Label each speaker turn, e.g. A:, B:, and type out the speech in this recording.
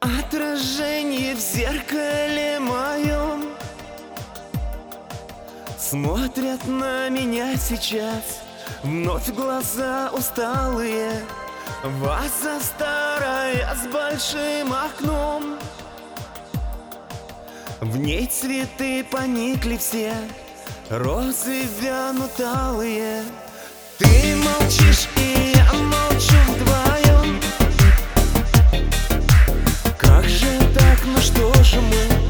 A: Отражение в зеркале моем смотрят на меня сейчас вновь глаза усталые. Ваза старая с большим окном, в ней цветы поникли все, розы вянут алые. Ты молчишь, и я молчу вдвоем. Как же так, ну что же мы?